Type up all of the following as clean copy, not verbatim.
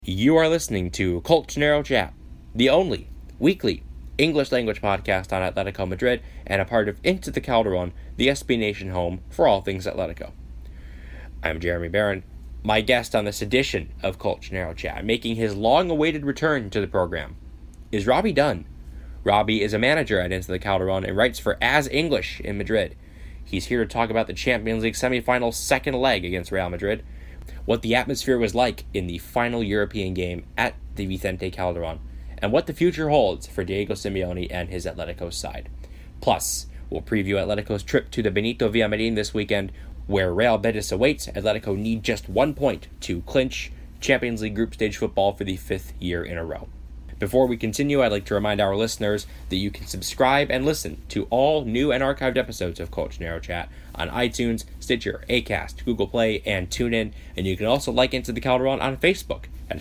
You are listening to Colchonero Chat, the only weekly English language podcast on Atletico Madrid and a part of Into the Calderon, the SB Nation home for all things Atletico. I'm Jeremy Barron. My guest on this edition of Colchonero Chat, making his long-awaited return to the program, is Robbie Dunn. Robbie is a manager at Into the Calderon and writes for As English in Madrid. He's here to talk about the Champions League semi-final second leg against Real Madrid, what the atmosphere was like in the final European game at the Vicente Calderon, and what the future holds for Diego Simeone and his Atletico side. Plus, we'll preview Atletico's trip to the Benito Villamarin this weekend, where Real Betis awaits. Atletico need just 1 point to clinch Champions League group stage football for the 5th year in a row. Before we continue, I'd like to remind our listeners that you can subscribe and listen to all new and archived episodes of Colchonero Chat on iTunes, Stitcher, Acast, Google Play, and TuneIn. And you can also like Into the Calderon on Facebook at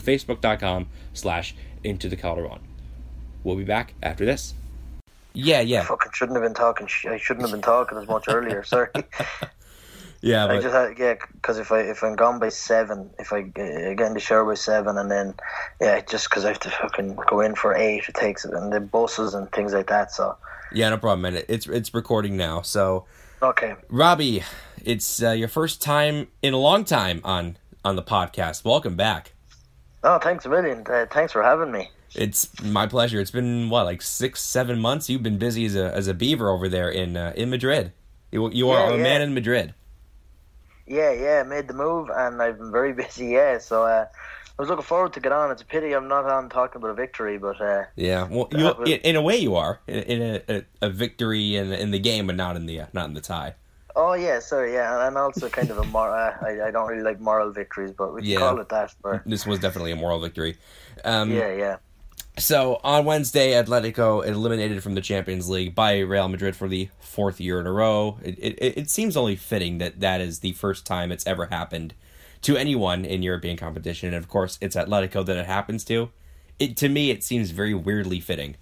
facebook.com/IntoTheCalderon. We'll be back after this. Yeah. I fucking shouldn't have been talking. I shouldn't have been talking as much earlier. Sorry. Yeah, but... I just had, because if I'm gone by 7, if I get in the shower by 7, and then just because I have to fucking go in for 8, it takes it, and the buses and things like that. So yeah, no problem, man. It's recording now. So okay, Robbie, it's your first time in a long time on the podcast. Welcome back. Oh, thanks a million. Thanks for having me. It's my pleasure. It's been like 6-7 months. You've been busy as a beaver over there in Madrid. You are a man in Madrid. Yeah, made the move, and I've been very busy, so I was looking forward to get on. It's a pity I'm not on talking about a victory, but... yeah, well, in a way you are, in a victory in the game, but not in the tie. Oh, yeah, sorry, yeah, and also kind of a I don't really like moral victories, but we can call it that. This was definitely a moral victory. Yeah. So, on Wednesday, Atletico eliminated from the Champions League by Real Madrid for the 4th year in a row. It seems only fitting that is the first time it's ever happened to anyone in European competition, and of course, it's Atletico that it happens to. To me, it seems very weirdly fitting.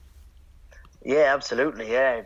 Yeah, absolutely, yeah.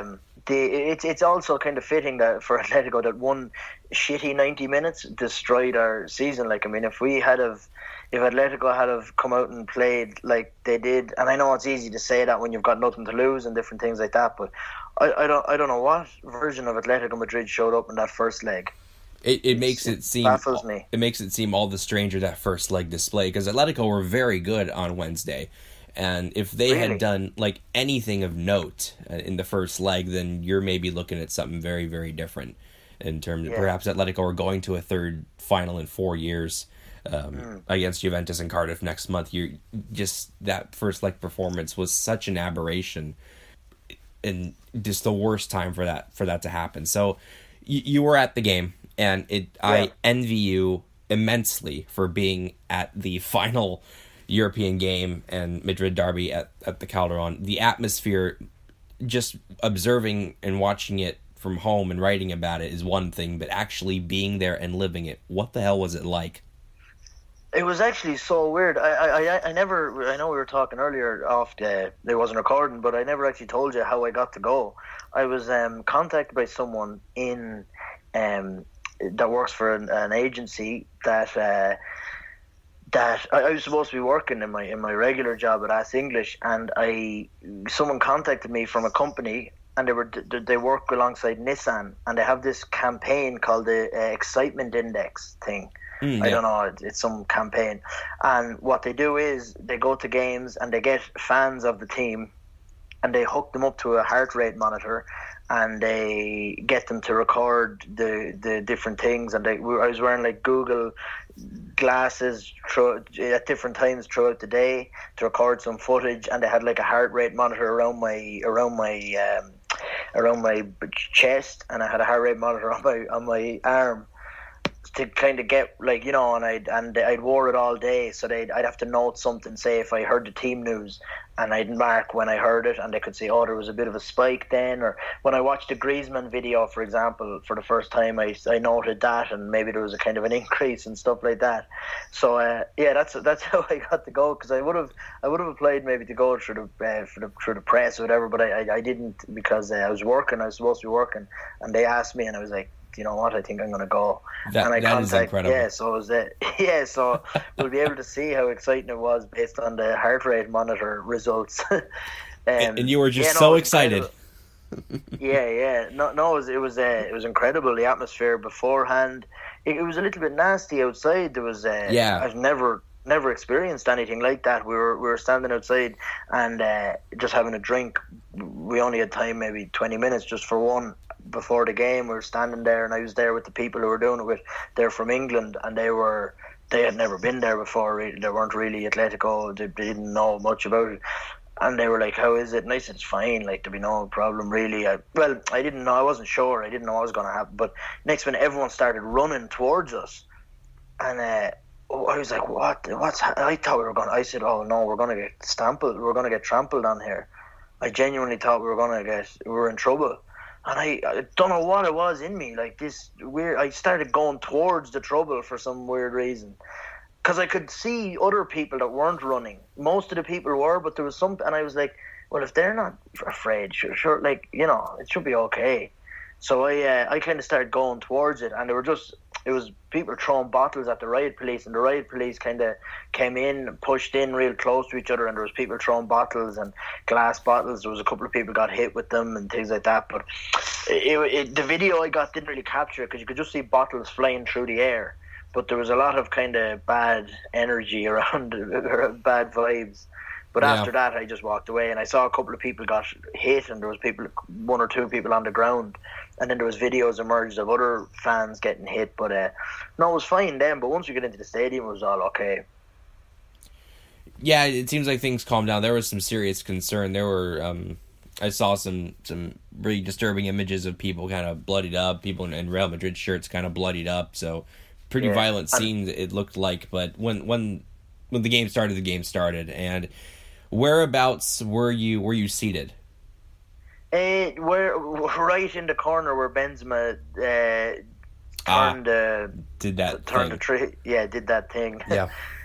It's also kind of fitting that for Atletico that one shitty 90 minutes destroyed our season. Like, I mean, if Atletico had have come out and played like they did, and I know it's easy to say that when you've got nothing to lose and different things like that, but I don't know what version of Atletico Madrid showed up in that first leg. It makes it seem baffles me. It makes it seem all the stranger that first leg display, because Atletico were very good on Wednesday, and if they had done like anything of note in the first leg, then you're maybe looking at something very, very different in terms of perhaps Atletico are going to a third final in 4 years. Against Juventus and Cardiff next month. You just, that first leg performance was such an aberration, and just the worst time for that to happen. So you were at the game, and I envy you immensely for being at the final European game and Madrid derby at the Calderon. The atmosphere, just observing and watching it from home and writing about it is one thing, but actually being there and living it, what the hell was it like? It was actually so weird. I never. I know we were talking earlier off. There wasn't recording, but I never actually told you how I got to go. I was contacted by someone in that works for an agency that I was supposed to be working in my regular job at As English, and someone contacted me from a company, and they work alongside Nissan, and they have this campaign called the Excitement Index thing. I don't know, it's some campaign. And what they do is they go to games and they get fans of the team and they hook them up to a heart rate monitor and they get them to record the different things. And I was wearing like Google glasses at different times throughout the day to record some footage, and they had like a heart rate monitor around my chest, and I had a heart rate monitor on my arm, to kind of get, like, you know, and I'd wore it all day, so I'd have to note something, say if I heard the team news, and I'd mark when I heard it, and they could say, oh, there was a bit of a spike then, or when I watched the Griezmann video, for example, for the first time, I noted that, and maybe there was a kind of an increase and stuff like that. So that's how I got to go, because I would have applied maybe to go through the press or whatever, but I didn't, because I was supposed to be working, and they asked me, and I was like, you know what, I think I'm going to go. That is incredible. Yeah, so it was so we'll be able to see how exciting it was based on the heart rate monitor results. And you were just so excited. Yeah. No, it was incredible. The atmosphere beforehand. It was a little bit nasty outside. There was I've never experienced anything like that. We were standing outside and just having a drink. We only had time, maybe 20 minutes just for one before the game. We were standing there, and I was there with the people who were doing it with. They're from England, and they had never been there before. They weren't really Atletico. They didn't know much about it. And they were like, "How is it?" And I said, "It's fine. Like, there'll be no problem, really." I didn't know. I wasn't sure. I didn't know what was going to happen. But next minute, everyone started running towards us, and I was like, "What? I thought we were going." I said, "Oh no, we're going to get trampled. We're going to get trampled on here." I genuinely thought we were in trouble, and I don't know what it was in me. Like this weird. I started going towards the trouble for some weird reason. Because I could see other people that weren't running. Most of the people were, but there was some, and I was like, well, if they're not afraid, sure, like, you know, it should be okay. So I kind of started going towards it, and it was people throwing bottles at the riot police, and the riot police kind of came in, pushed in real close to each other, and there was people throwing bottles and glass bottles. There was a couple of people got hit with them and things like that. But the video I got didn't really capture it, because you could just see bottles flying through the air. But there was a lot of kind of bad energy around, bad vibes. But after that, I just walked away, and I saw a couple of people got hit, and there was one or two people on the ground, and then there was videos emerged of other fans getting hit. But no, it was fine then. But once we got into the stadium, it was all okay. Yeah, it seems like things calmed down. There was some serious concern. There were, I saw some really disturbing images of people kind of bloodied up, people in Real Madrid shirts kind of bloodied up. So. Pretty violent scene, it looked like, but when the game started. And whereabouts were you seated? We're right in the corner where Benzema turned the tree. Yeah, did that thing. Yeah.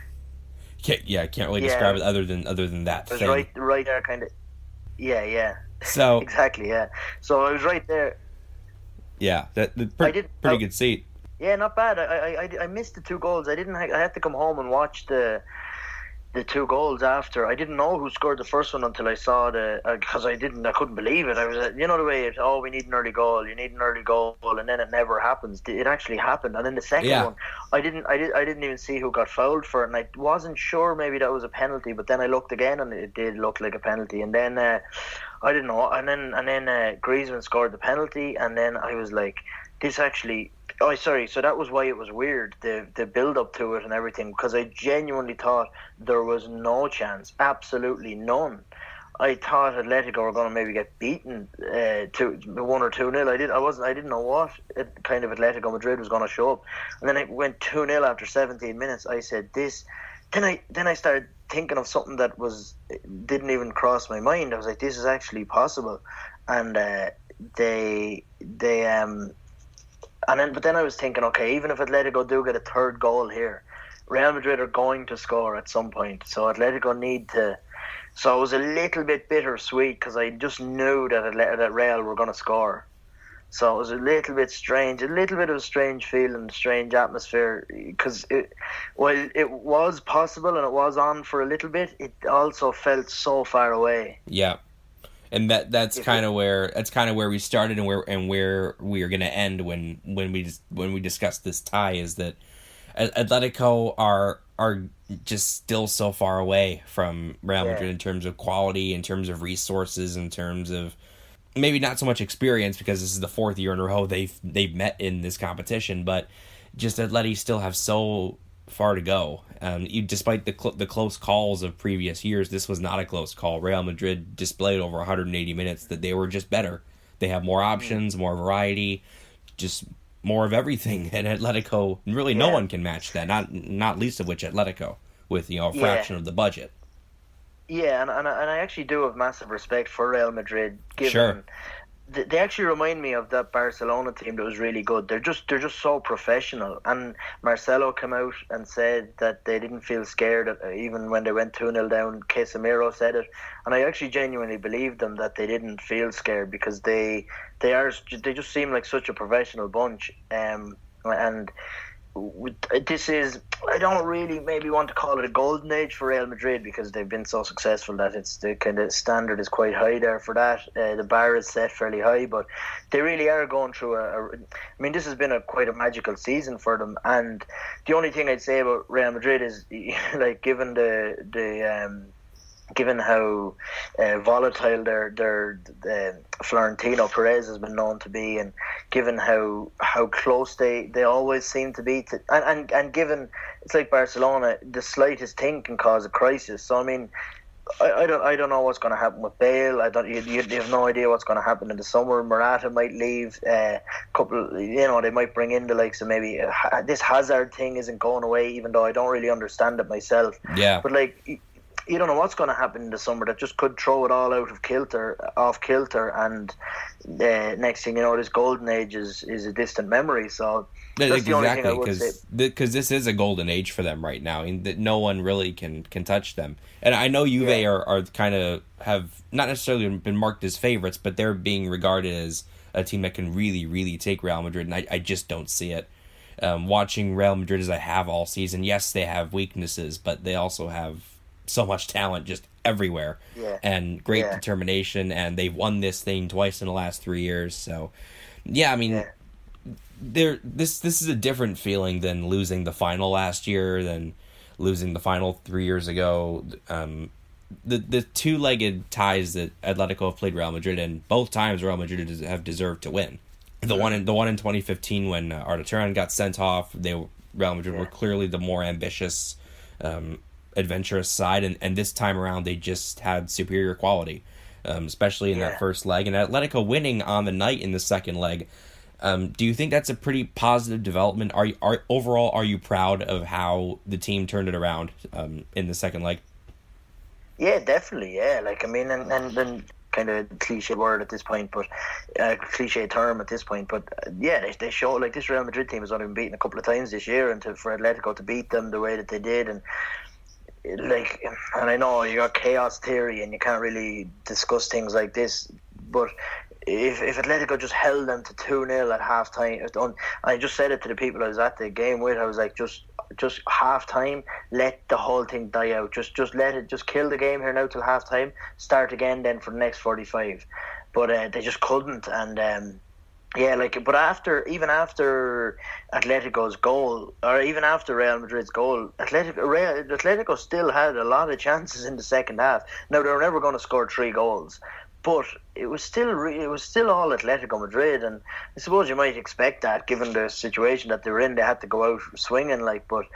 Can't really describe it other than that. It was right there, kind of. Yeah. So exactly, yeah. So I was right there. Yeah, pretty good seat. Yeah, not bad. I missed the 2 goals. I had to come home and watch the 2 goals after. I didn't know who scored the first one until I saw because I couldn't believe it. I was, you know, the way we need an early goal. You need an early goal, and then it never happens. It actually happened. And then the second one, I didn't even see who got fouled for it, and I wasn't sure. Maybe that was a penalty, but then I looked again, and it did look like a penalty. And then I didn't know. And then Griezmann scored the penalty, and then I was like, this actually. Oh, sorry. So that was why it was weird, the build up to it and everything, because I genuinely thought there was no chance, absolutely none. I thought Atletico were going to maybe get beaten 1 or 2-0. I didn't know what kind of Atletico Madrid was going to show up, and then it went 2-0 after 17 minutes. I said this. Then I started thinking of something that didn't even cross my mind. I was like, this is actually possible, and but then I was thinking, okay, even if Atletico do get a 3rd goal here, Real Madrid are going to score at some point. So Atletico need to. So it was a little bit bittersweet, because I just knew that Real were going to score. So it was a little bit strange, a little bit of a strange feeling, strange atmosphere, because while it was possible and it was on for a little bit, it also felt so far away. Yeah. And that's kind of where we started, and where we are going to end when we discuss this tie, is that Atletico are just still so far away from Real Madrid in terms of quality, in terms of resources, in terms of maybe not so much experience, because this is the 4th year in a row they've met in this competition, but just Atleti still have so far to go. Despite the close calls of previous years, this was not a close call. Real Madrid displayed over 180 minutes that they were just better. They have more options, more variety, just more of everything. And Atletico, really no one can match that, not least of which Atletico, with a fraction of the budget. Yeah, and I actually do have massive respect for Real Madrid, given they actually remind me of that Barcelona team that was really good. They're just so professional. And Marcelo came out and said that they didn't feel scared even when they went 2-0 down. Casemiro said it, and I actually genuinely believe them that they didn't feel scared because they just seem like such a professional bunch. And this is, I don't really maybe want to call it a golden age for Real Madrid because they've been so successful that it's the kind of standard is quite high there for that. The bar is set fairly high, but they really are going through I mean, this has been quite a magical season for them. And the only thing I'd say about Real Madrid is, like, given given how volatile their Florentino Perez has been known to be, and given how close they always seem to be to, and given it's like Barcelona, the slightest thing can cause a crisis. So I mean, I don't know what's going to happen with Bale. You have no idea what's going to happen in the summer. Morata might leave. They might bring in the likes of maybe this Hazard thing isn't going away, even though I don't really understand it myself. Yeah, but like, you don't know what's going to happen in the summer that just could throw it all off kilter, and next thing you know, this golden age is a distant memory. So that's the only thing I would say. Because this is a golden age for them right now, and that no one really can touch them. And I know Juve are kind of have not necessarily been marked as favorites, but they're being regarded as a team that can really, really take Real Madrid, and I just don't see it. Watching Real Madrid as I have all season, yes, they have weaknesses, but they also have so much talent just everywhere, and great determination, and they've won this thing twice in the last 3 years. So I mean, this is a different feeling than losing the final last year, than losing the final 3 years ago. The two-legged ties that Atletico have played Real Madrid, and both times Real Madrid have deserved to win. The one in 2015 when Arda Turan got sent off, Real Madrid were clearly the more ambitious, adventurous side, and this time around they just had superior quality, especially in that first leg, and Atletico winning on the night in the second leg. Do you think that's a pretty positive development? Are you proud of how the team turned it around in the second leg? Yeah, definitely. Yeah, like, I mean, and kind of cliche word at this point, but cliche term at this point, but they show, like, this Real Madrid team has only been beaten a couple of times this year, and for Atletico to beat them the way that they did, and I know you got chaos theory and you can't really discuss things like this, but if Atletico just held them to 2-0 at half time, I just said it to the people I was at the game with, I was like, just half time, let the whole thing die out, just let it, just kill the game here now till half time, start again then for the next 45, but they just couldn't. And but even after Atletico's goal, or even after Real Madrid's goal, Atletico still had a lot of chances in the second half. Now, they were never going to score 3 goals, but it was still all Atletico Madrid, and I suppose you might expect that given the situation that they were in. They had to go out swinging, like, but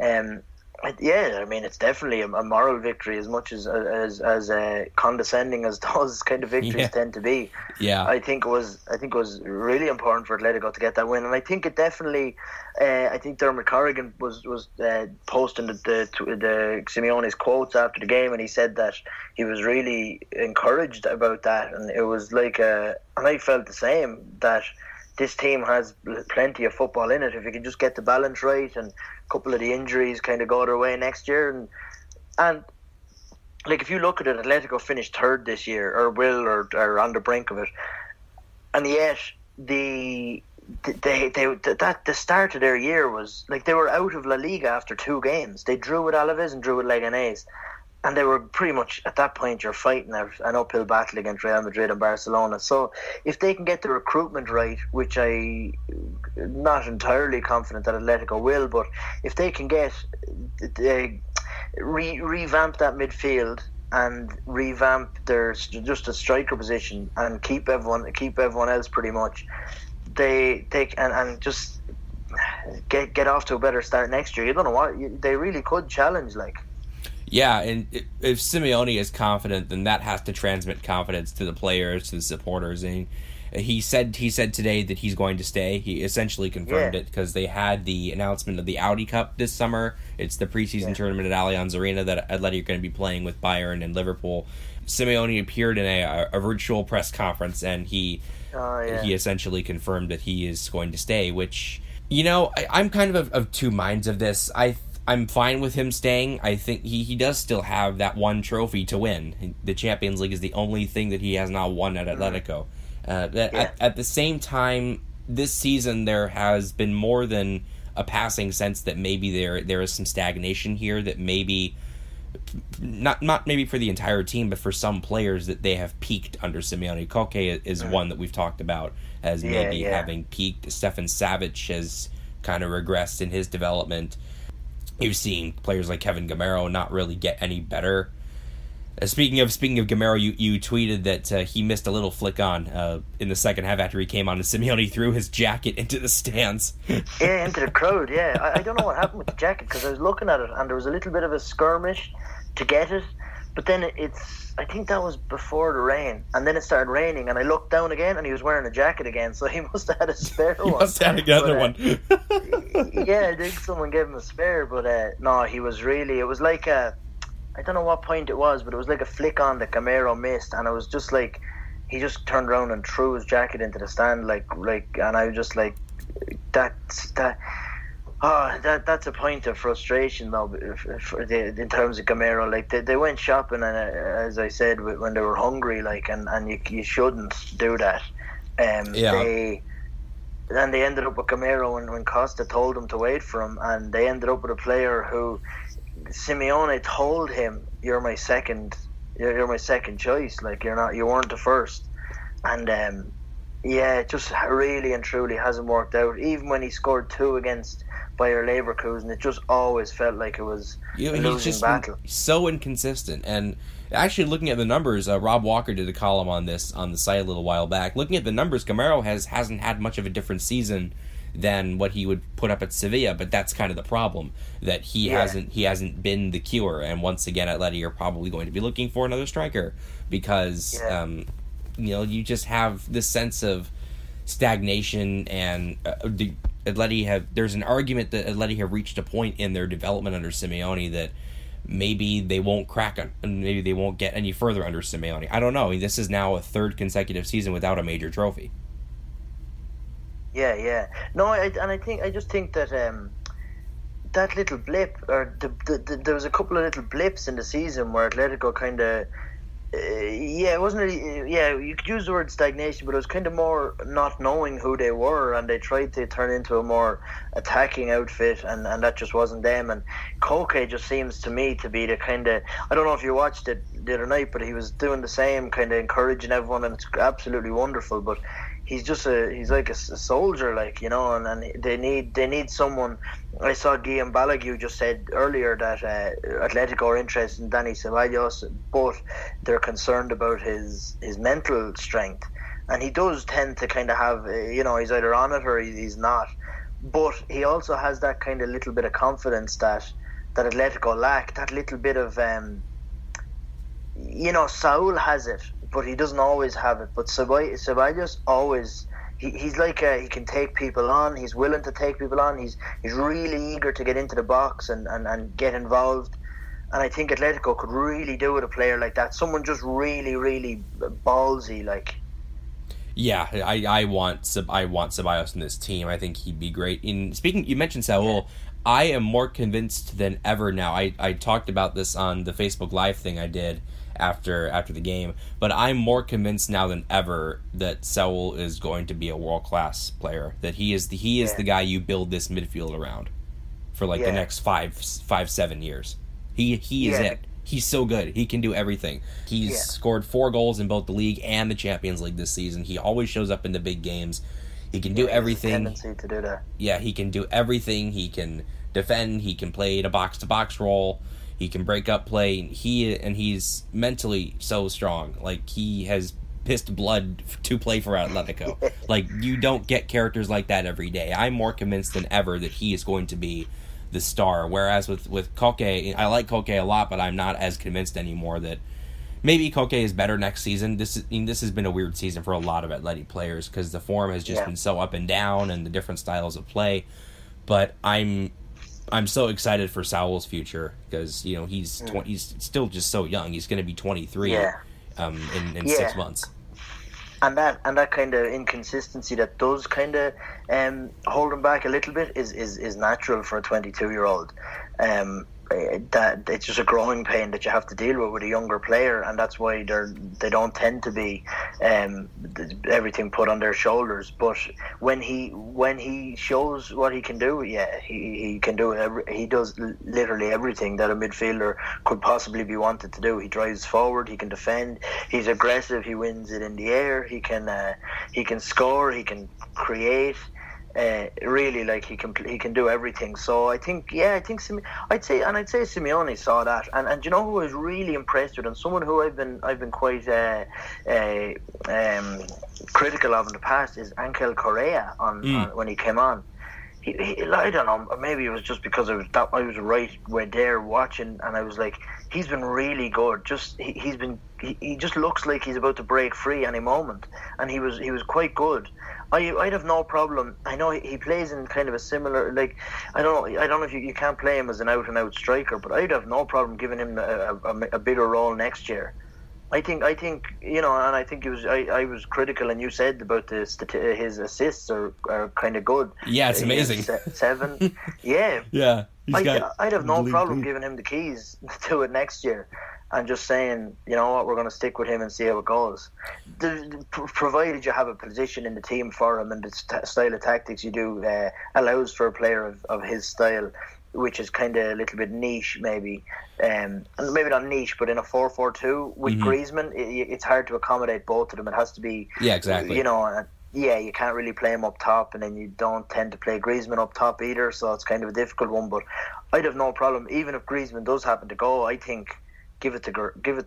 I mean, it's definitely a moral victory as much as condescending as those kind of victories tend to be. Yeah, I think it was really important for Atletico to get that win, and I think it definitely. I think Dermot Corrigan was posting the Simeone's quotes after the game, and he said that he was really encouraged about that, and it was like, and I felt the same, that this team has plenty of football in it if you can just get the balance right, and a couple of the injuries kind of go their way next year, and like, if you look at it, Atletico finished third this year, or on the brink of it, and yet the start of their year was like they were out of La Liga after 2 games. They drew with Alaves and drew with Leganés, and they were pretty much, at that point, you're fighting an uphill battle against Real Madrid and Barcelona. So if they can get the recruitment right, which I'm not entirely confident that Atletico will, but if they can get revamp that midfield and revamp their just a striker position and keep everyone else pretty much, they and just get off to a better start next year. You don't know what they really could challenge, like. Yeah, and if Simeone is confident, then that has to transmit confidence to the players, to the supporters, and He said today that he's going to stay. He essentially confirmed it because they had the announcement of the Audi Cup this summer. It's the preseason tournament at Allianz Arena that Atleti are going to be playing with Bayern and Liverpool. Simeone appeared in a virtual press conference, and he essentially confirmed that he is going to stay, which, I'm kind of two minds of this. I'm fine with him staying. I think he does still have that one trophy to win. The Champions League is the only thing that he has not won at Atletico. At the same time, this season there has been more than a passing sense that maybe there is some stagnation here, that maybe not maybe for the entire team, but for some players that they have peaked under Simeone. Koke is one that we've talked about as maybe having peaked. Stefan Savic has kind of regressed in his development. You've seen players like Kevin Gamero not really get any better. Speaking of Gamero, you tweeted that he missed a little flick on in the second half after he came on, and Simeone threw his jacket into the stands. Yeah, into the crowd, yeah. I don't know what happened with the jacket, because I was looking at it and there was a little bit of a skirmish to get it, but then I think that was before the rain, and then it started raining, and I looked down again and he was wearing a jacket again, so he must have had a spare one. He must have had another one. Yeah, I think someone gave him a spare, but no, he was really, it was like I don't know what point it was, but it was like a flick on that Gamero missed, and it was just like he just turned around and threw his jacket into the stand, like, and I was just like, that's a point of frustration though, in terms of Gamero. Like they went shopping, and as I said, when they were hungry, like, and you shouldn't do that. They ended up with Gamero when Costa told them to wait for him, and they ended up with a player who Simeone told him, you're my second choice, like you weren't the first. And it just really and truly hasn't worked out. Even when he scored 2 against Bayer Leverkusen, it just always felt like it was a losing battle. So inconsistent. And actually, looking at the numbers, Rob Walker did a column on this on the site a little while back. Looking at the numbers, Gamero hasn't had much of a different season than what he would put up at Sevilla, but that's kind of the problem, that he hasn't been the cure. And once again, Atleti are probably going to be looking for another striker, because you just have this sense of stagnation, and there's an argument that Atleti have reached a point in their development under Simeone that maybe they won't crack it, and maybe they won't get any further under Simeone. I don't know. I mean, this is now a 3rd consecutive season without a major trophy. Yeah. No, I just think that that little blip, or there was a couple of little blips in the season where Atletico kind of, it wasn't really, you could use the word stagnation, but it was kind of more not knowing who they were, and they tried to turn into a more attacking outfit, and that just wasn't them. And Koke just seems to me to be the kind of, I don't know if you watched it the other night, but he was doing the same, kind of encouraging everyone, and it's absolutely wonderful. But he's like a soldier, like, and they need someone. I saw Guillaume Balaguer just said earlier that Atletico are interested in Dani Ceballos, but they're concerned about his mental strength, and he does tend to kind of have, he's either on it or he's not, but he also has that kind of little bit of confidence that Atletico lack, that little bit of Saul has it, but he doesn't always have it. But Ceballos always, he's like he can take people on. He's willing to take people on. He's really eager to get into the box and get involved. And I think Atletico could really do with a player like that. Someone just really, really ballsy, like. Yeah, I want Ceballos in this team. I think he'd be great. You mentioned Saul. I am more convinced than ever now. I talked about this on the Facebook Live thing I did after the game, but I'm more convinced now than ever that Saul is going to be a world-class player, that he is the guy you build this midfield around for the next 5-7 years. He is it. He's so good. He can do everything. He's scored 4 goals in both the league and the Champions League this season. He always shows up in the big games. He can do everything. Tendency to do that. Yeah, he can do everything. He can defend. He can play the box-to-box role. He can break up play. He's mentally so strong. Like, he has pissed blood to play for Atletico. Like, you don't get characters like that every day. I'm more convinced than ever that he is going to be the star. Whereas with Koke, I like Koke a lot, but I'm not as convinced anymore that maybe Koke is better next season. This has been a weird season for a lot of Atleti players because the form has just been so up and down and the different styles of play. But I'm so excited for Saul's future because he's still just so young. He's going to be 23 in 6 months. And that kind of inconsistency that does kind of hold him back a little bit is natural for a 22-year-old. That it's just a growing pain that you have to deal with a younger player, and that's why they don't tend to be everything put on their shoulders. But when he shows what he can do, he can do he does literally everything that a midfielder could possibly be wanted to do. He drives forward, he can defend, he's aggressive, he wins it in the air, he can score, he can create. Really, like he can do everything. So I'd say Simeone saw that, and you know who I was really impressed with, and someone who I've been quite critical of in the past is Angel Correa on when he came on. He, I don't know, maybe it was just because I was right there watching, and I was like, he's been really good. He just looks like he's about to break free any moment, and he was quite good. I'd have no problem. I know he plays in kind of a similar, like, I don't know if you can't play him as an out and out striker, but I'd have no problem giving him a bigger role next year. I think and I think I was critical, and you said about his assists are kind of good. Yeah, it's amazing. 7. Yeah. Yeah. I'd have no problem giving him the keys to it next year, and just saying, you know what, we're going to stick with him and see how it goes. Provided you have a position in the team for him, and the style of tactics you do allows for a player of his style, which is kind of a little bit niche, maybe. And maybe not niche, but in a 4-4-2 with Griezmann, it's hard to accommodate both of them. It has to be, exactly. You can't really play him up top, and then you don't tend to play Griezmann up top either, so it's kind of a difficult one. But I'd have no problem, even if Griezmann does happen to go. I think give it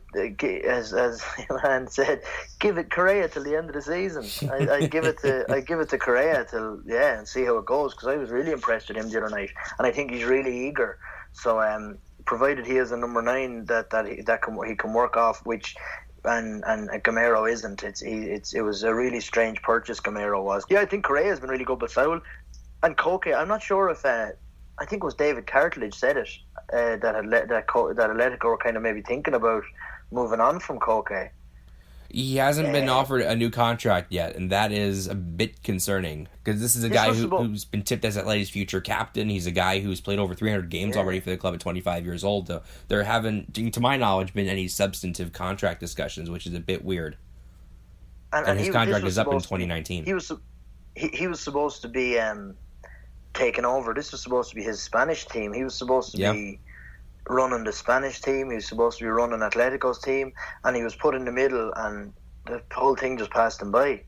as Johan said, give it Correa till the end of the season. I give it to Correa till and see how it goes, because I was really impressed with him the other night, and I think he's really eager. So provided he is a number 9 that he can work off, which. And Gamero isn't. It was a really strange purchase. Gamero was. Yeah, I think Correa has been really good, but Saul and Koke. I'm not sure if I think it was David Cartledge said it that Atletico were kind of maybe thinking about moving on from Koke. He hasn't been offered a new contract yet, and that is a bit concerning, because this is a guy who's been tipped as Atleti's future captain. He's a guy who's played over 300 games already for the club at 25 years old. There haven't, to my knowledge, been any substantive contract discussions, which is a bit weird. And his contract is up in 2019. He was supposed to be taken over. This was supposed to be his Spanish team. He was supposed to be running the Spanish team. He was supposed to be running Atletico's team, and he was put in the middle, and the whole thing just passed him by.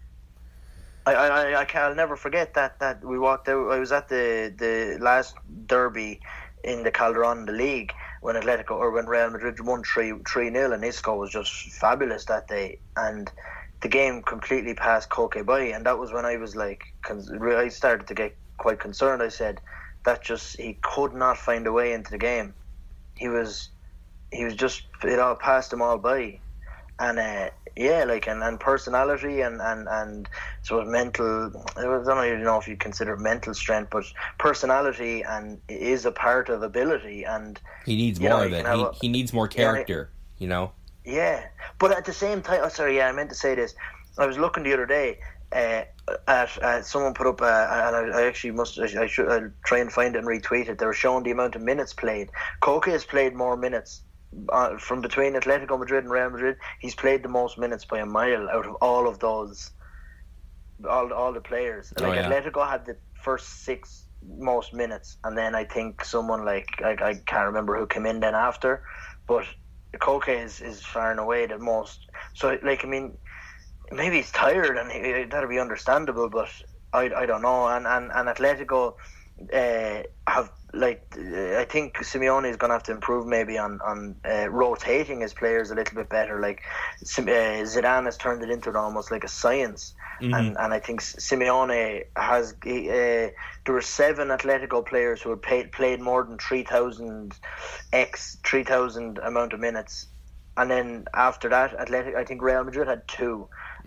I'll never forget that we walked out. I was at the last derby in the Calderon in the league when Real Madrid won 3-0, and Isco was just fabulous that day, and the game completely passed Koke by, and that was when I was like, I started to get quite concerned. I said he could not find a way into the game. He was just, it all passed him all by, and and personality and sort of mental. I don't even know if you consider it mental strength, but personality and is a part of ability, and he needs more of it. He needs more character, Yeah, but at the same time, I meant to say this. I was looking the other day. At someone put up, and I should I'll try and find it and retweet it. They were showing the amount of minutes played. Koke has played more minutes from between Atletico Madrid and Real Madrid. He's played the most minutes by a mile out of all of those, all the players. Atletico had the first 6 most minutes, and then I think someone like I can't remember who came in then after, but Koke is far and away the most. So maybe he's tired, and that'll be understandable, but I don't know. And Atletico have, I think Simeone is going to have to improve maybe on rotating his players a little bit better. Like Zidane has turned it into almost like a science, and I think Simeone has. There were 7 Atletico players who had played more than 3,000 amount of minutes and then after that, I think Real Madrid had 2,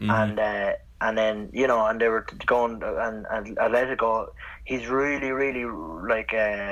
and then and they were going, and Atletico, he's really, really like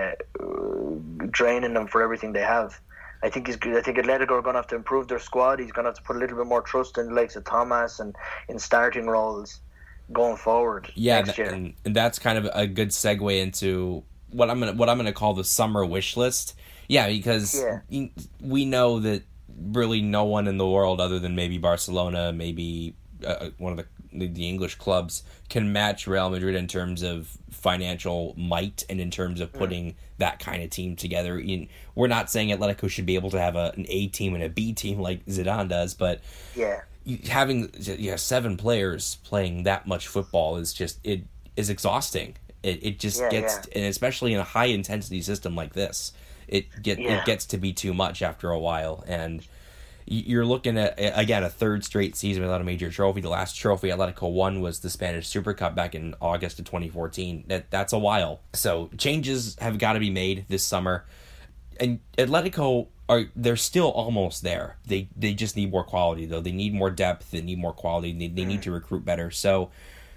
draining them for everything they have. I think Atletico are going to have to improve their squad. He's going to have to put a little bit more trust in the likes of Thomas and in starting roles going forward. Yeah, next year. And that's kind of a good segue into what I'm gonna call the summer wish list. Yeah, because we know that really no one in the world, other than maybe Barcelona, maybe one of the English clubs, can match Real Madrid in terms of financial might and in terms of putting that kind of team together. We're not saying Atletico should be able to have an A team and a B team like Zidane does, but having 7 players playing that much football is just it is exhausting. It just gets, and especially in a high intensity system like this, it gets to be too much after a while. And you're looking at, again, a third straight season without a major trophy. The last trophy Atletico won was the Spanish Super Cup back in August of 2014. That's a while. So changes have got to be made this summer. And Atletico they're still almost there. They just need more quality, though. They need more depth. They need more quality. They need to recruit better. So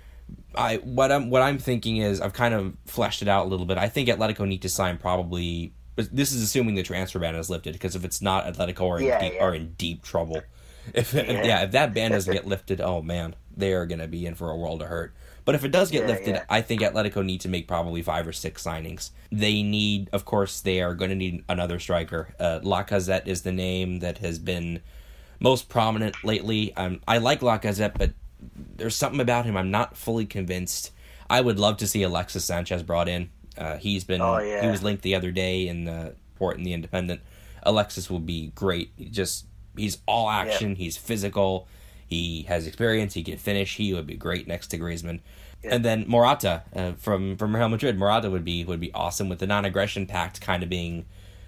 what I'm thinking is, I've kind of fleshed it out a little bit. I think Atletico need to sign probably. This is assuming the transfer ban is lifted, because if it's not, Atletico are in deep trouble. If that ban doesn't get lifted, oh man, they are going to be in for a world of hurt. But if it does get lifted, I think Atletico need to make probably 5 or 6 signings. They need, of course, they are going to need another striker. Lacazette is the name that has been most prominent lately. I like Lacazette, but there's something about him I'm not fully convinced. I would love to see Alexis Sanchez brought in. He was linked the other day in the report in the Independent. Alexis will be great. He's all action. He's physical. He has experience. He can finish. He would be great next to Griezmann. Yeah. And then Morata from Real Madrid. Morata would be awesome, with the non-aggression pact kind of being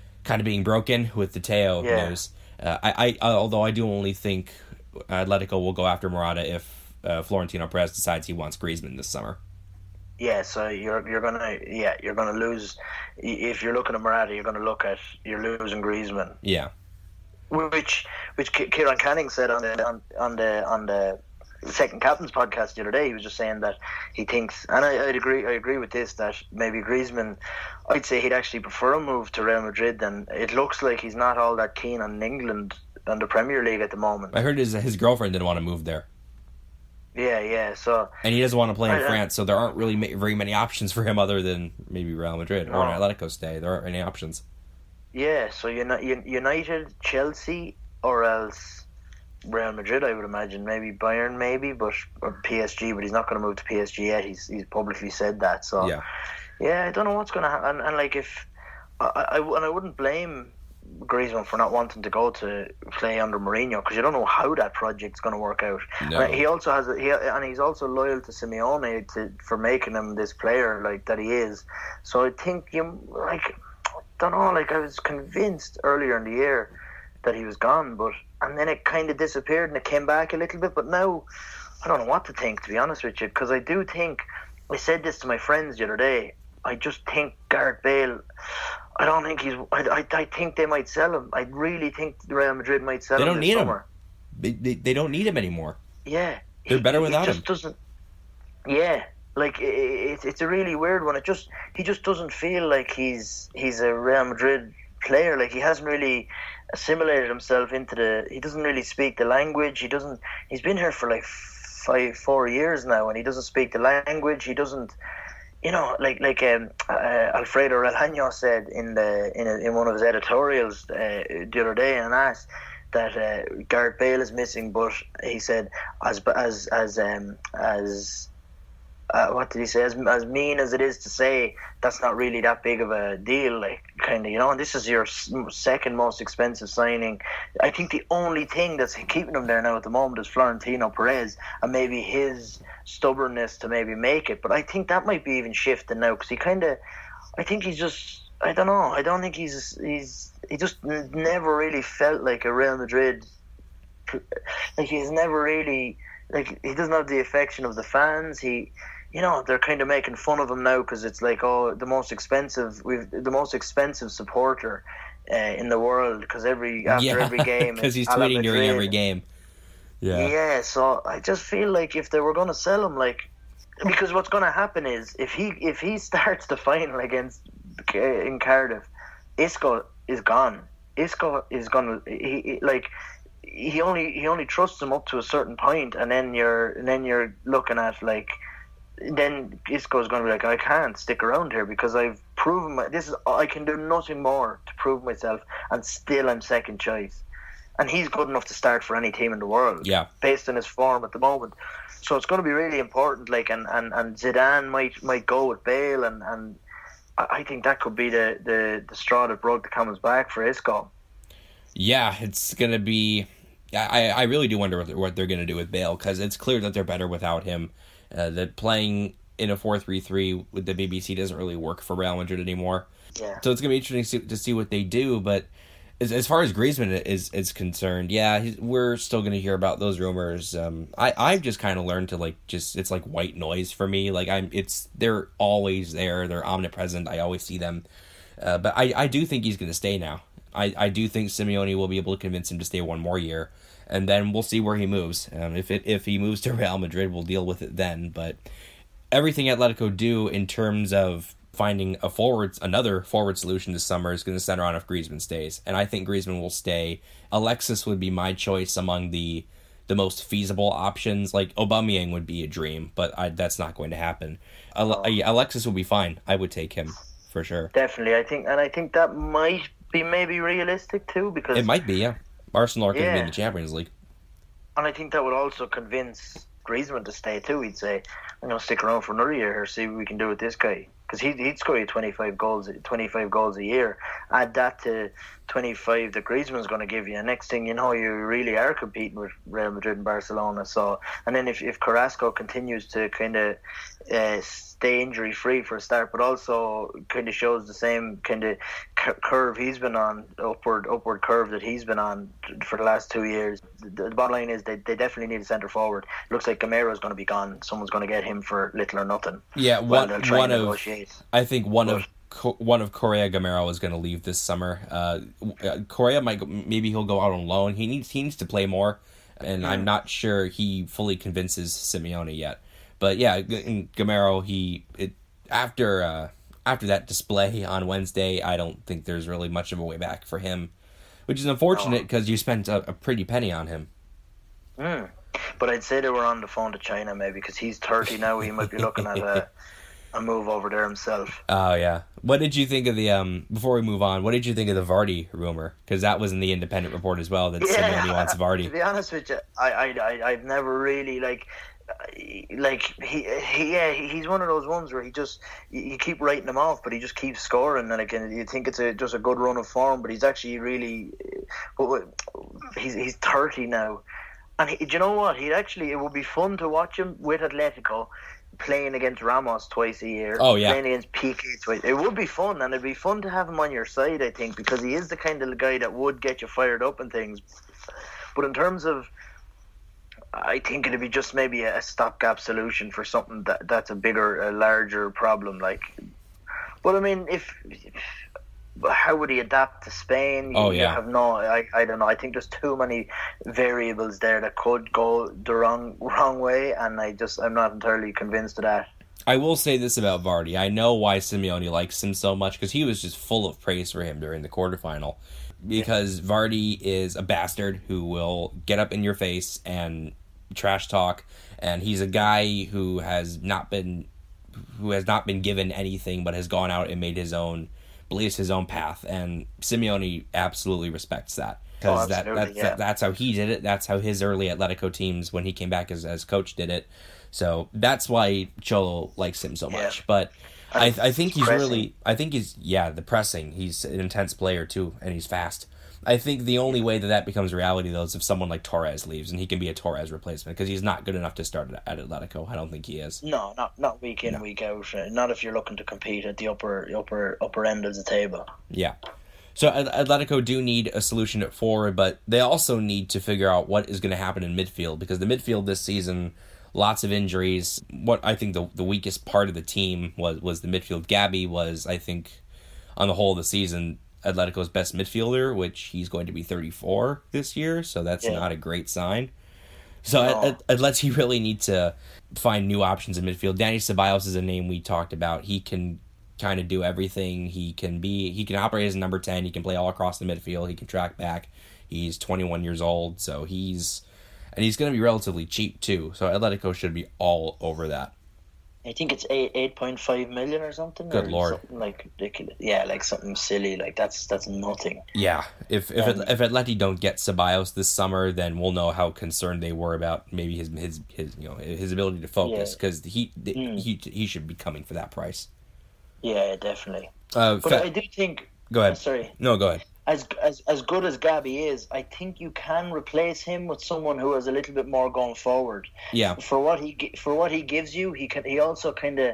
broken with the Teo news. Although I do only think Atletico will go after Morata if Florentino Perez decides he wants Griezmann this summer. Yeah, so you're gonna lose if you're looking at Morata. You're losing Griezmann. Yeah, which Kieran Canning said on the Second Captain's podcast the other day. He was just saying that he thinks, and I agree with this, that maybe Griezmann, I'd say he'd actually prefer a move to Real Madrid. Than it looks like he's not all that keen on England and the Premier League at the moment. I heard his girlfriend didn't want to move there. Yeah. So, and he doesn't want to play in France, so there aren't really very many options for him other than maybe Real Madrid or an Atletico stay. There aren't any options. Yeah, so United, Chelsea, or else Real Madrid, I would imagine. Maybe Bayern, or PSG, but he's not going to move to PSG yet. He's publicly said that. So yeah, I don't know what's going to happen. And like, if I wouldn't blame Griezmann for not wanting to go to play under Mourinho, because you don't know how that project's going to work out. No. He also has and he's also loyal to Simeone for making him this player like that he is. So I think I was convinced earlier in the year that he was gone, and then it kind of disappeared and it came back a little bit. But now I don't know what to think, to be honest with you, because I do think, I said this to my friends the other day, I just think Gareth Bale, I don't think I think they might sell him. I really think Real Madrid might sell him. They don't need him. They don't need him anymore. Yeah, they're better without him. Doesn't. Yeah, like it's a really weird one. He just doesn't feel like he's a Real Madrid player. Like, he hasn't really assimilated himself into he doesn't really speak the language. He's been here for like 4 years now, and he doesn't speak the language. He doesn't. Like Alfredo Relhano said in one of his editorials the other day, and asked that Gareth Bale is missing, but he said as what did he say? As mean as it is to say, that's not really that big of a deal. Like, kind of, and this is your second most expensive signing. I think the only thing that's keeping him there now at the moment is Florentino Perez, and maybe his stubbornness to maybe make it. But I think that might be even shifting now, because I think he's just, I don't know. I don't think he just never really felt like a Real Madrid. Like, he's never really, like, he doesn't have the affection of the fans. They're kind of making fun of him now because it's like, the most expensive supporter in the world because after every game, because he's tweeting during every game. Yeah, so I just feel like if they were going to sell him, like, because what's going to happen is if he starts the final against in Cardiff, Isco is gone. Isco is going to he only trusts him up to a certain point, and then you're looking at like. Then Isco's going to be like, I can't stick around here because I've proven I can do nothing more to prove myself, and still I'm second choice. And he's good enough to start for any team in the world, based on his form at the moment. So it's going to be really important. Like, and Zidane might go with Bale, and I think that could be the straw that broke the camel's back for Isco. Yeah, it's going to be. I really do wonder what they're going to do with Bale, because it's clear that they're better without him. That playing in a 4-3-3 with the BBC doesn't really work for Real Madrid anymore. Yeah. So it's going to be interesting to see what they do. But as far as Griezmann is concerned, we're still going to hear about those rumors. I've just kind of learned to it's like white noise for me. Like they're always there. They're omnipresent. I always see them. But I do think he's going to stay now. I do think Simeone will be able to convince him to stay one more year. And then we'll see where he moves. If he moves to Real Madrid, we'll deal with it then. But everything Atletico do in terms of finding another forward solution this summer is going to center on if Griezmann stays. And I think Griezmann will stay. Alexis would be my choice among the most feasible options. Like Aubameyang would be a dream, but that's not going to happen. Alexis will be fine. I would take him for sure. Definitely, I think that might be maybe realistic too, because it might be, yeah. Arsenal are going to be in the Champions League. And I think that would also convince Griezmann to stay too. He'd say, I'm going to stick around for another year here, see what we can do with this guy. Because he'd score you 25 goals a year. Add that to 25 that Griezmann's going to give you. And next thing you know, you really are competing with Real Madrid and Barcelona. So, and then if Carrasco continues to kind of stay injury free for a start, but also kind of shows the same kind of curve he's been on, upward curve that he's been on for the last 2 years. The bottom line is they definitely need a centre forward. It looks like Gamero's going to be gone. Someone's going to get him for little or nothing. Yeah, I think one of Correa Gamero is going to leave this summer. Correa maybe he'll go out on loan. He needs to play more, and I'm not sure he fully convinces Simeone yet. But yeah, Gamero, after that display on Wednesday, I don't think there's really much of a way back for him, which is unfortunate because you spent a pretty penny on him. But I'd say they were on the phone to China maybe, because he's 30 now. He might be looking at a move over there himself. Oh yeah. What did you think of the before we move on? What did you think of the Vardy rumor? Because that was in the Independent report as well. That Simeone wants Vardy. To be honest with you, I've never really he's one of those ones where you keep writing him off, but he just keeps scoring, and you think it's just a good run of form, but he's actually really, he's 30 now, and do you know what? It would be fun to watch him with Atletico playing against Ramos twice a year. Oh yeah, playing against Piqué twice. It would be fun, and it'd be fun to have him on your side, I think, because he is the kind of guy that would get you fired up and things. But in terms of, I think it'd be just maybe a stopgap solution for something that's a larger problem. But I mean, how would he adapt to Spain? Oh yeah, I don't know. I think there's too many variables there that could go the wrong way, and I'm not entirely convinced of that. I will say this about Vardy. I know why Simeone likes him so much, because he was just full of praise for him during the quarterfinal. Because Vardy is a bastard who will get up in your face and trash talk, and he's a guy who has not been given anything, but has gone out and blazed his own path, and Simeone absolutely respects that, because that's how he did it. That's how his early Atletico teams, when he came back as coach, did it. So that's why Cholo likes him so much. But I think he's really, the pressing. He's an intense player too, and he's fast. I think the only way that becomes reality, though, is if someone like Torres leaves, and he can be a Torres replacement, because he's not good enough to start at Atletico. I don't think he is. No, not week in, week out. Not if you're looking to compete at the upper end of the table. Yeah. So Atletico do need a solution at forward, but they also need to figure out what is going to happen in midfield, because the midfield this season, lots of injuries. What I think the weakest part of the team was the midfield. Gabby was, I think, on the whole of the season, Atletico's best midfielder, which he's going to be 34 this year, so that's not a great sign. So Atleti really need to find new options in midfield. Danny Ceballos is a name we talked about. He can kind of do everything. He can operate as a number 10. He can play all across the midfield. He can track back. He's 21 years old, so he's going to be relatively cheap too. So Atletico should be all over that. I think it's 8.5 million or something. Good Lord. Something like ridiculous. Yeah, like something silly. Like that's nothing. Yeah, if Atleti don't get Ceballos this summer, then we'll know how concerned they were about maybe his ability to focus, because he should be coming for that price. Yeah, definitely. But I do think. Go ahead. Sorry. No, go ahead. As good as Gabby is, I think you can replace him with someone who has a little bit more going forward. Yeah. For what he gives you, he also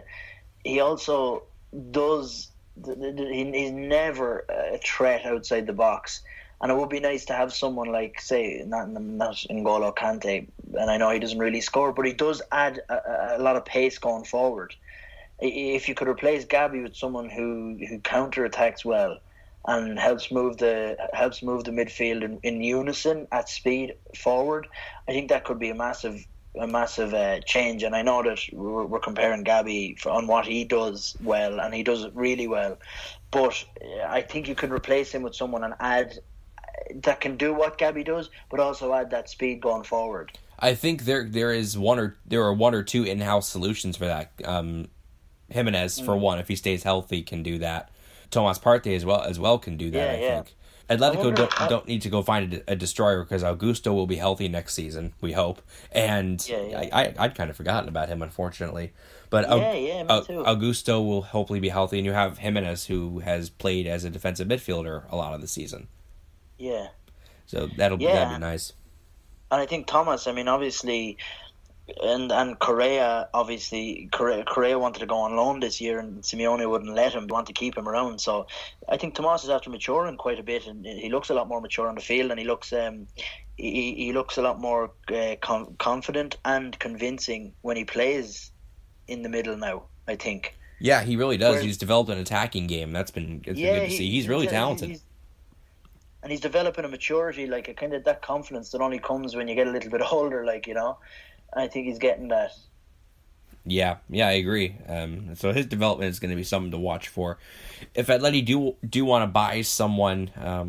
does. He's never a threat outside the box, and it would be nice to have someone like, say, not N'Golo Kante, and I know he doesn't really score, but he does add a lot of pace going forward. If you could replace Gabby with someone who counter-attacks well and helps move the midfield in unison at speed forward, I think that could be a massive change. And I know that we're comparing Gabby on what he does well, and he does it really well. But I think you can replace him with someone and add that can do what Gabby does, but also add that speed going forward. I think there are one or two in-house solutions for that. Jimenez, for one, if he stays healthy, can do that. Thomas Partey as well can do that. I think Atletico don't need to go find a destroyer, because Augusto will be healthy next season, we hope. And I'd kind of forgotten about him, unfortunately. But me too. Augusto will hopefully be healthy, and you have Jimenez, who has played as a defensive midfielder a lot of the season. Yeah. So that'd be nice. And I think Thomas, I mean, obviously. And Correa, obviously, Correa wanted to go on loan this year, and Simeone wouldn't let him. Want to keep him around. So I think Tomas is after maturing quite a bit, and he looks a lot more mature on the field, and he looks he looks a lot more confident and convincing when he plays in the middle now, I think. Yeah, he really does. He's developed an attacking game. It's been good to see. He's really talented. And he's developing a maturity, like a kind of that confidence that only comes when you get a little bit older, like, you know. I think he's getting that. Yeah, I agree. So his development is going to be something to watch for. If Atleti do want to buy someone,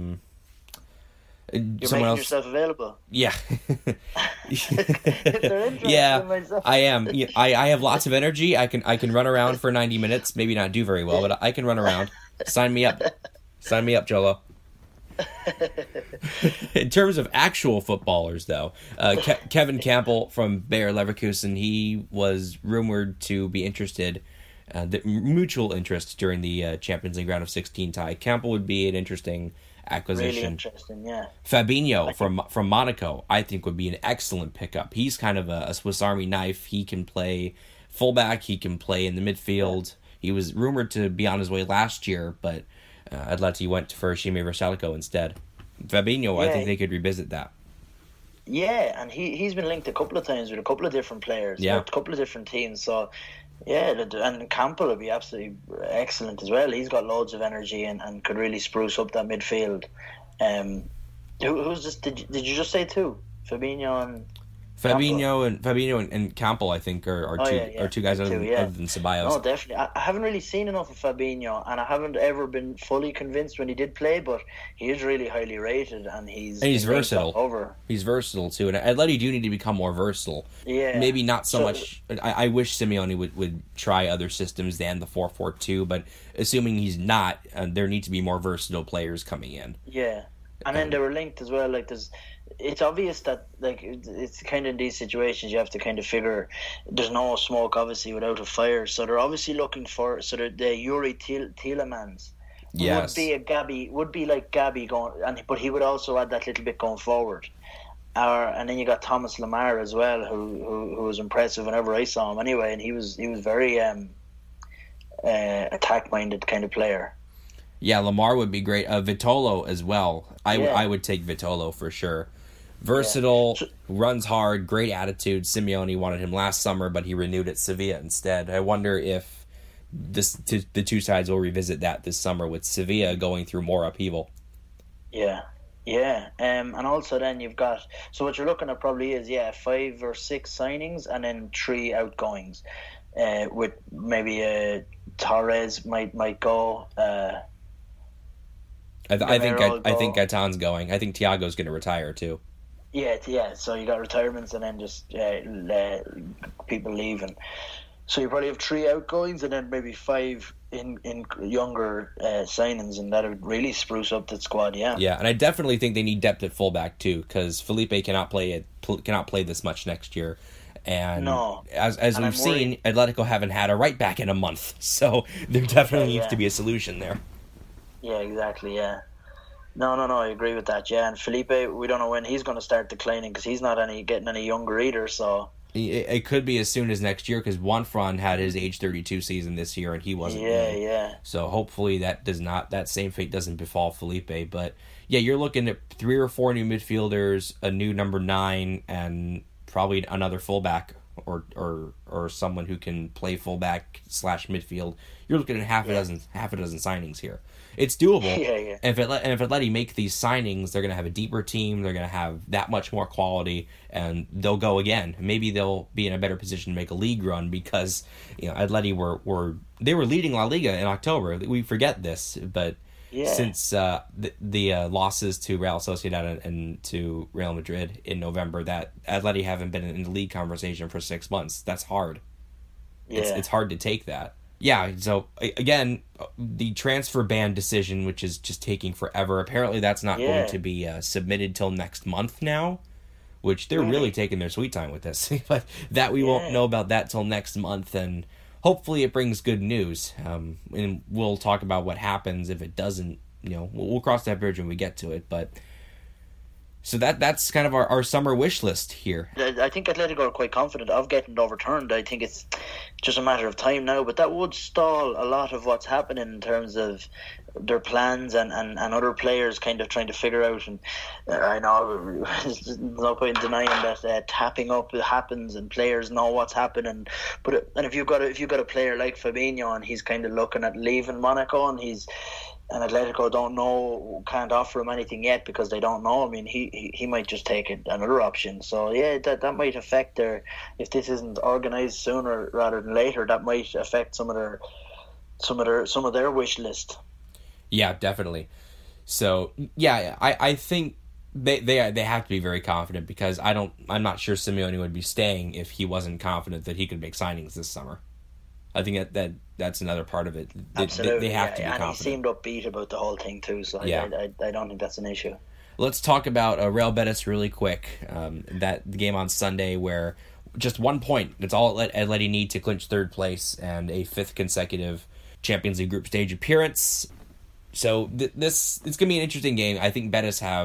you're making yourself available. Yeah. If they're interested in myself. I am. I have lots of energy. I can run around for 90 minutes. Maybe not do very well, but I can run around. Sign me up. Sign me up, Jolo. In terms of actual footballers, though, Kevin Campbell from Bayer Leverkusen, he was rumored to be interested, the mutual interest during the Champions League round of 16 tie. Campbell would be an interesting acquisition. Really interesting, yeah. Fabinho from Monaco, I think, would be an excellent pickup. He's kind of a Swiss Army knife. He can play fullback. He can play in the midfield. Yeah. He was rumored to be on his way last year, but Atleti went for Shime Versalco instead. Fabinho, I think they could revisit that. Yeah, and he's been linked a couple of times with a couple of different players, a couple of different teams. So, yeah, and Campbell would be absolutely excellent as well. He's got loads of energy and could really spruce up that midfield. Who's this? Did you just say two? Fabinho and Campbell, I think, are two guys other than Ceballos. No, definitely. I haven't really seen enough of Fabinho, and I haven't ever been fully convinced when he did play, but he is really highly rated, and he's versatile. He's versatile too, and Atleti do need to become more versatile. Yeah, maybe not so much. I wish Simeone would try other systems than the 4-4-2, but assuming he's not, there need to be more versatile players coming in. Yeah, and then they were linked as well. Like it's obvious that, like, it's kind of in these situations you have to kind of figure there's no smoke obviously without a fire, so they're obviously looking for the Yuri Tielemans. Yes, would be like Gabby going, but he would also add that little bit going forward. And then you got Thomas Lemar as well, who was impressive whenever I saw him anyway, and he was very attack minded kind of player. Yeah, Lemar would be great. Vitolo as well. I would take Vitolo for sure. Versatile, runs hard, great attitude. Simeone wanted him last summer, but he renewed at Sevilla instead. I wonder if the two sides will revisit that this summer with Sevilla going through more upheaval. Yeah. And also then you've got, so what you're looking at probably is 5 or 6 signings and then 3 outgoings, with maybe Torres might go. I think Gaetan's going. I think Thiago's going to retire too. Yeah. So you got retirements and then just people leaving. So you probably have 3 outgoings and then maybe 5 in younger signings, and that would really spruce up the squad. Yeah, and I definitely think they need depth at fullback too, because Felipe cannot play this much next year. And no. as we've seen, Atletico haven't had a right back in a month, so there definitely needs to be a solution there. Yeah, exactly. Yeah. No, I agree with that. Yeah, and Felipe, we don't know when he's going to start declining because he's not getting any younger either. So it could be as soon as next year, because Juanfran had his age 32 season this year and he wasn't. Yeah. So hopefully that same fate doesn't befall Felipe. But yeah, you're looking at 3 or 4 new midfielders, a new number 9, and probably another fullback or someone who can play fullback / midfield. You're looking at half a dozen signings here. It's doable. Yeah. And if Atleti make these signings, they're going to have a deeper team. They're going to have that much more quality, and they'll go again. Maybe they'll be in a better position to make a league run because Atleti were leading La Liga in October. We forget this, but since the losses to Real Sociedad and to Real Madrid in November, that Atleti haven't been in the league conversation for 6 months. That's hard. Yeah. It's hard to take that. Yeah, so again, the transfer ban decision, which is just taking forever, apparently that's not going to be submitted till next month now, which they're really taking their sweet time with this. But that we won't know about that till next month, and hopefully it brings good news. And we'll talk about what happens if it doesn't. We'll cross that bridge when we get to it, but... So that's kind of our summer wish list here. I think Atletico are quite confident of getting it overturned. I think it's just a matter of time now, but that would stall a lot of what's happening in terms of their plans and other players kind of trying to figure out. And I know there's no point in denying that tapping up happens and players know what's happening. But if you've got a player like Fabinho and he's kind of looking at leaving Monaco and Atletico can't offer him anything yet because they don't know. I mean, he might just take another option. So yeah, that might affect if this isn't organised sooner rather than later, that might affect some of their wish list. Yeah, definitely. So yeah, I think they have to be very confident, because I'm not sure Simeone would be staying if he wasn't confident that he could make signings this summer. I think that's another part of it. They have to be confident. And he seemed upbeat about the whole thing too, so I don't think that's an issue. Let's talk about Real Betis really quick. That game on Sunday where just 1 point, that's all Atleti need to clinch third place and a 5th consecutive Champions League group stage appearance. So it's going to be an interesting game. I think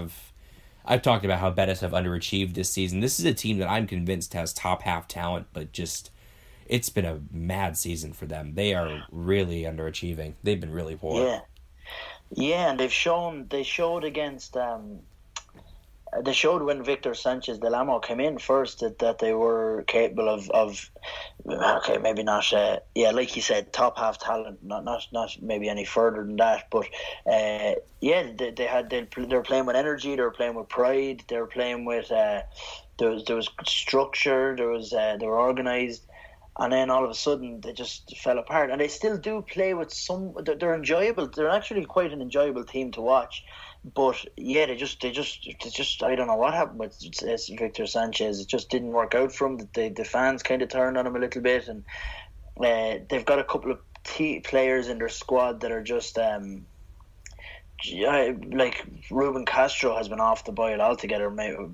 I've talked about how Betis have underachieved this season. This is a team that I'm convinced has top half talent, but just... It's been a mad season for them. They are really underachieving. They've been really poor. Yeah, and they showed against they showed when Victor Sanchez Del Amo came in first that they were capable of maybe not like you said, top half talent, not maybe any further than that, but they were playing with energy, they were playing with pride, they were playing with there was structure, they were organised. And then all of a sudden they just fell apart. And they still do play with some. They're enjoyable. They're actually quite an enjoyable team to watch. But yeah, they just. I don't know what happened with Victor Sanchez. It just didn't work out for him. The fans kind of turned on him a little bit, and they've got a couple of players in their squad that are just. Like Ruben Castro has been off the boil altogether,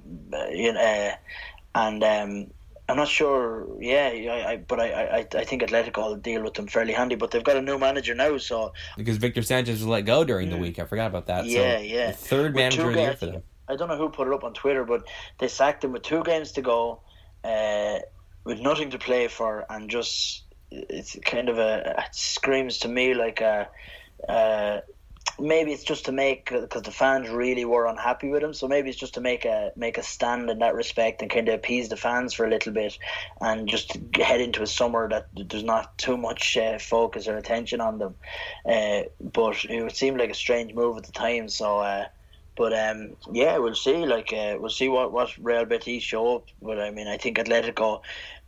and. I'm not sure. But I think Atletico will deal with them fairly handy. But they've got a new manager now, so because Victor Sanchez was let go during the week, I forgot about that. Yeah. The third manager of the year for them. I don't know who put it up on Twitter, but they sacked him with 2 games to go, with nothing to play for, and just it's kind of it screams to me like maybe it's just to make, because the fans really were unhappy with him, so maybe it's just to make a stand in that respect and kind of appease the fans for a little bit, and just head into a summer that there's not too much focus or attention on them. But it would seem like a strange move at the time. So, yeah, we'll see. We'll see what Real Betis show up. But I mean, I think Atletico,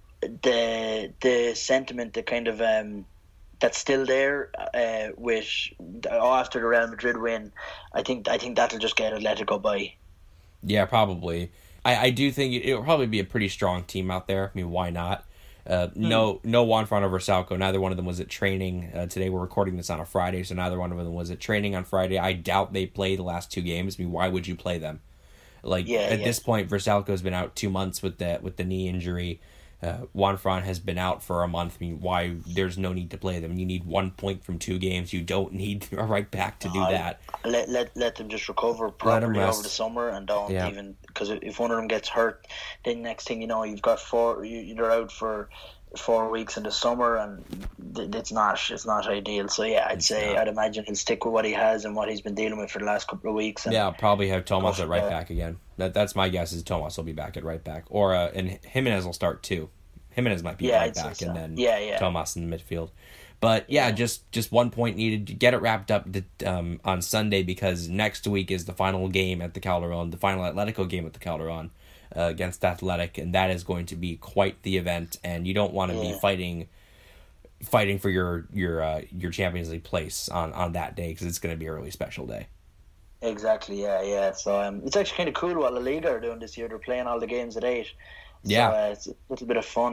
the sentiment, the kind of that's still there with after the Real Madrid win, I think that'll just get Atletico by. Yeah, probably. I do think it'll probably be a pretty strong team out there. I mean, why not? No Juanfran or Vrsaljko. Neither one of them was at training today. We're recording this on a Friday, so neither one of them was at training on Friday. I doubt they play the last two games. I mean, why would you play them? This point, Vrsaljko's been out 2 months with the knee injury. Juanfran has been out for a month. I mean, why? There's no need to play them. You need 1 point from 2 games. You don't need a right back to do that. Let them just recover properly over the summer, and don't even, because if one of them gets hurt, then next thing you know, you've got you're out for 4 weeks in the summer, and it's not ideal. So yeah, I'd imagine he'll stick with what he has and what he's been dealing with for the last couple of weeks. And I'll probably have Tomas at right back again. That's my guess, is Tomas will be back at right back, or and Jimenez will start too. Jimenez might be right back, and then Tomas in the midfield. But just 1 point needed to get it wrapped up on Sunday, because next week is the final game at the Calderon, the final Atletico game at the Calderon against Athletic, and that is going to be quite the event. And you don't want to be fighting for your Champions League place on that day, because it's going to be a really special day. Exactly, yeah. So it's actually kind of cool what La Liga are doing this year. They're playing all the games at 8. Yeah, so, it's a little bit of fun.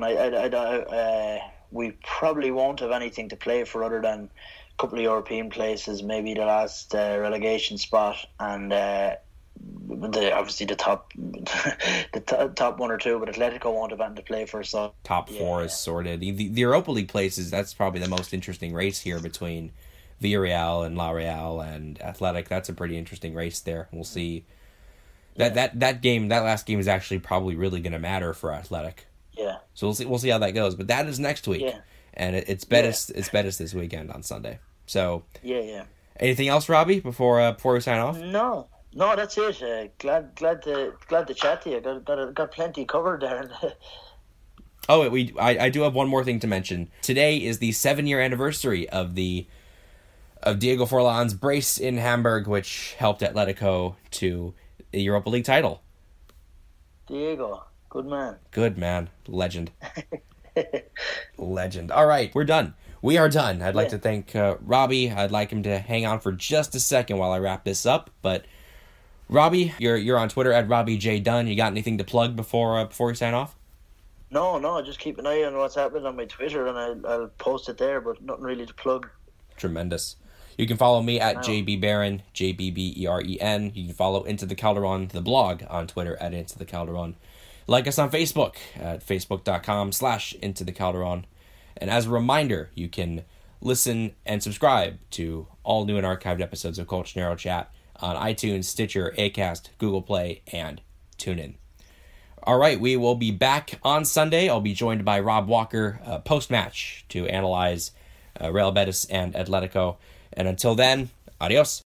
We probably won't have anything to play for other than a couple of European places, maybe the last relegation spot, and obviously the top the top 1 or 2. But Atletico won't have anything to play for. So top 4 is sorted. The Europa League places, that's probably the most interesting race here between Villarreal and La Real and Athletic. That's a pretty interesting race there. We'll see. That last game is actually probably really going to matter for Athletic. Yeah. So we'll see how that goes. But that is next week. Yeah. And it's Betis this weekend on Sunday. So yeah. Anything else, Robbie, before we sign off? No, that's it. Glad to chat to you. Got plenty covered there. Oh, I do have one more thing to mention. Today is the 7-year anniversary of Diego Forlan's brace in Hamburg, which helped Atletico to the Europa League title. Diego, good man. Legend. Legend. All right, we're done. We are done. I'd like to thank Robbie. I'd like him to hang on for just a second while I wrap this up. But Robbie, you're on Twitter at Robbie J Dunn. You got anything to plug before we sign off? No. Just keep an eye on what's happening on my Twitter, and I'll post it there. But nothing really to plug. Tremendous. You can follow me at JBBeren, JBBEREN. You can follow Into the Calderon, the blog, on Twitter at Into the Calderon. Like us on Facebook at facebook.com/Into the Calderon. And as a reminder, you can listen and subscribe to all new and archived episodes of Colchonero Chat on iTunes, Stitcher, Acast, Google Play, and TuneIn. All right, we will be back on Sunday. I'll be joined by Rob Walker post-match to analyze Real Betis and Atletico. And until then, adios.